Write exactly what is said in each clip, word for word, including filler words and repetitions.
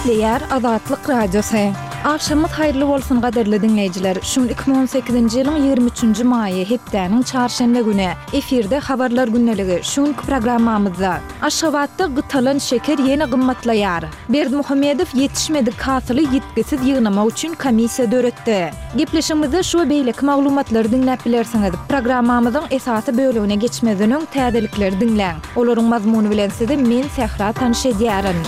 Eşitleyer Azatlyk Radiosu. Akşamyz haýyrly bolsun gaderli dinleýijiler. Şu iki bin on sekizinji ýylyň ýygrimi üçünji maýy hepdeniň çarşembe güni efirde habarlar günneligi şuň programmamyzda Aşgabatda gytalan şeker ýene gymmatlaýar. Berdimuhammedow ýetişmedi kasyly ýetkisiz ýygnama üçin komissiýa döretdi. Gepleşigimizde şu beýleki maglumatlary dinläp bilersiňiz. Programmamyzyň esasy bölügine geçmeden öň täzelikleri dinläň. Olaryň mazmuny bilen sizi men Sehra tanışydýaryn.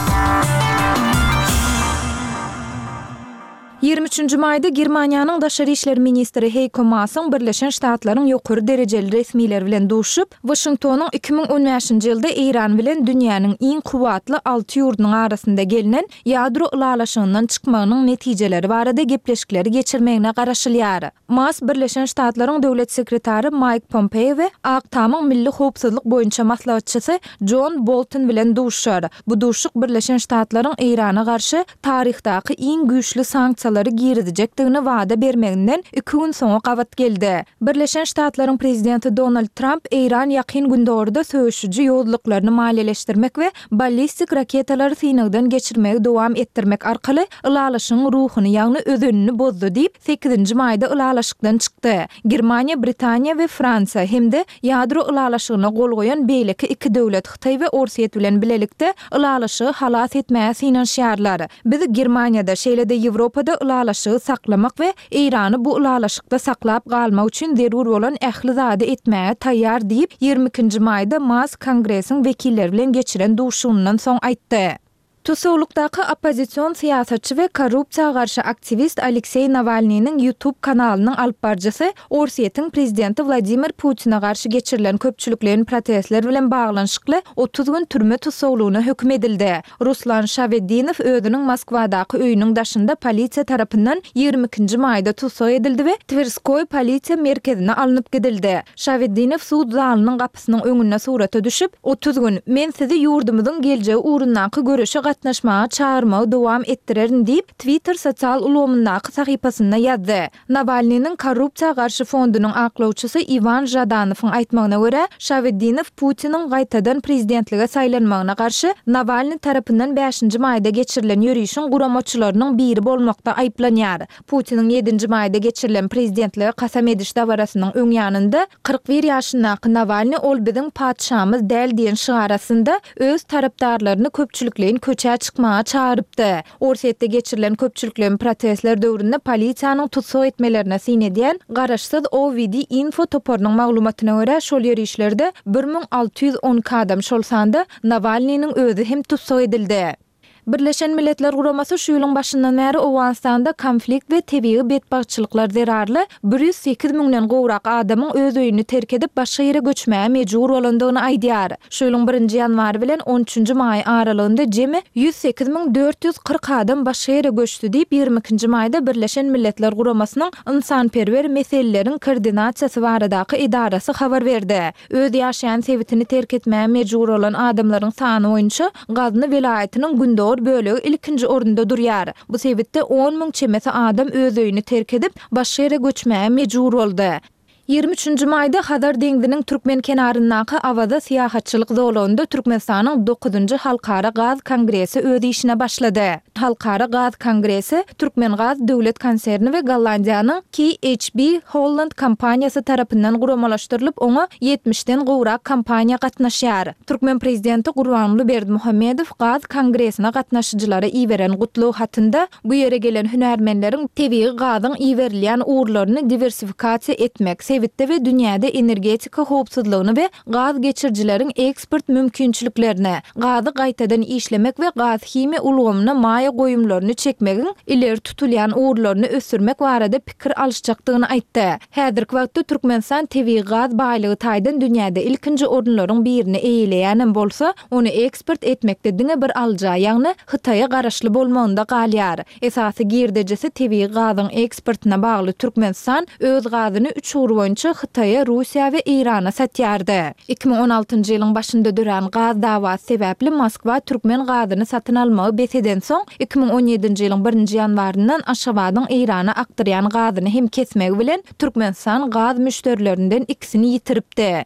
ýygrimi üçünji maýda Germaniýanyň daşary işler ministri Heiko Maasyň Birleşen Ştatlaryň ýokary derejeli resmiler bilen duşup, Washingtonyň iki bin on beşinji ýylda Iran bilen dünýäniň iň kuwatly alty ýurdunyň arasynda gelinen ýadro ulalaşygyndan çykmagynyň netijeleri barada gepleşikleri geçirmegine garaşylýar. Maas Birleşen Ştatlaryň döwlet sekretary Mike Pompeo we Aktamyň milli howpsuzlyk boýunça maslahatçysy John Bolton bilen duşar. Bu duşuk Birleşen Ştatlaryň Irana garşy taryhdaky iň güýçli sanksiýa girizejekdigini wada bermeginden iki gün soňra gawat geldi. Birleşen Ştatlaryň prezidenti Donald Trump Iran ýakyn gündorda söýüşüji ýoldyklaryny maliýeleşdirmek we ballistik raketalary synagdan geçirmegi dowam etdirmek arkaly ulalaşyň ruhuny ýagny özünni bozdy diýip sekizinji maýda ulalaşykdan çykdy. Germaniýa, Britaniýa we Fransa hemde ýadro ulalaşygyna gol goýan beýleki iki döwlet Hytaý we Orsiýet bilen bilelikde ulalaşygy halas etmäge synanşýarlar. Biz Germaniýada şeýlede Ýewropada ulalaşygy saklamak we Irany bu ulalaşykda saklap galmak üçin zerur bolan ähli zady etmäge taýýar diýip ýygrimi ikinji maýda Maas Kongresiň wekilleri bilen geçiren duşundan soň aýtdy. Tusoğlukdaki opozisiyon siyasatçı ve korrupsiya karşı aktivist Aleksey Navalny'nin YouTube kanalının alpbarjysy Orsiýetiň prezidenti Vladimir Putin'e karşı geçirilen köpçülüklerin protestler bilen baglanşykly otuz gün türme tusoğluğuna hüküm edildi. Ruslan Şavedinow özüniň Moskwadaky öýüniň daşynda polisiýa tarapyndan ýygrimi ikinji maýda tusow edildi we Tverskoy polisiýa merkezine alınıp gidildi. Şavedinow suud zalynyň gapysynyň öňüne surata düşüp otuz gün men sizi ýurdumyzyň geljegi urundaky görüşe gatnaşmaga çağırmagy dowam etdirerin diýip Twitter sosial ulgamyndaky sahypasynda ýazdy. Navalnyň korrupsiýa garşy fondunyň aklawçysy Ivan Jadanowyň aýtmagyna görä, Şavedinow Putiniň gaýtadan prezidentlige saýlanmagyna garşy Navalny tarapyndan beşinji maýda geçirilen ýürüýüşiň guramaçylarynyň biri bolmakda aýplanýar. Putiniň ýedinji maýda geçirilen prezidentlige kasam ediş dawarasynyň öň ýanynda kırk bir ýaşyndaky Navalny ol biziň padşamyz däl diýen şigarasynda öz tarapdarlaryny köpçülükleýin köçä çykmaga çağırıpdy. Orsiýetde geçirilen köpçülüklerin protestler döwründe polisiýanyň tutsaw etmelerine synedýän garaşsyz O V D info toporunyň maglumatyna görä şol ýerişlerde bir bin alty ýüz on adam şol sanda Navalnyň özü hem tutsaw edildi. Birleşen Milletler Guramasy şu ýylyň başyndan bäri Owganistanda konflikt we tebii betbagçylyklar zerarly bir yüz sekiz miňden gowrak adamyň öz öýüni terk edip başga ýere göçmäge mejbur bolandygyny aýdýar. Şu ýylyň birinji ýanwary bilen on üçünji maý aralygynda jemi yüz sekiz miň dört yüz kırk adam başga ýere göçdi diýip ýygrimi ikinji maýda Birleşen Milletler Guramasynyň insanperwer meseleleriň koordinasiýasy baradaky idarasy habar berdi. Öz ýaşaýan sebitini terk etmäge mejbur bolan adamlaryň sany boýunça Gazny welaýatynyň gündor bölegi ilkinji orunda durýar. Bu sebitde on miň çemesi adam öz öýüni terk edip başga ýere göçmäge mejbur boldy. ýygrimi üçünji maýda Hadar deňdiniň türkmen kenaryndaky awada syýahatçylyk zolagynda Türkmenistanyň dokuzunji Halkara Gaz Kongresi öz işine başlady. Halkara Gaz Kongresi Türkmen Gaz döwlet konserni we Gollandiýanyň K H B Holland kompaniýasy tarapyndan guramalaşdyrylyp oňa yetmişden gowrak kompaniýa gatnaşýar. Türkmen prezidenti Gurbanly Berdimuhammedow Gaz Kongresine gatnaşyjylara iýeren gutluw hatynda bu ýere gelen hünärmenleriň tebii gazyň iýerilýän uğurlaryny diversifikasiýa etmek, sebitde we dünýäde energetika howpsuzlygyny we gaz geçirjileriň eksport mümkinçiliklerini, gazy gaýtadan işlemek we gaz himi ulgamyna maýa goýumlaryny çekmegiň ileri tutulýan uğurlaryny ösürmek barada pikir alışjakdygyny aýtdy. Häzirki wagtda Türkmenistan tebii gaz baýlygy taýdan dünýäde ilkinji orunlaryň birini eýleýän bolsa, ony eksport etmekde diňe bir alja, ýagny Hytaýa garaşly bolmagynda galýar. Esasy girdejesi tebii gazyň eksportyna bagly Türkmenistan öz gazyny üç ýyl boýunça Hytaýa, Russiýa we Irana satýardy. iki bin on altynjy ýylyň başynda duran gaz dawasy sebäpli Moskwa türkmen gazyny satyn almagy beseden soň iki bin on ýedinji ýylyň birinji ýanwaryndan Aşgabatyň Irana akdyrýan gazyny hem kesmegi bilen Türkmenistan gaz müşterilerinden ikisini ýitiripdi.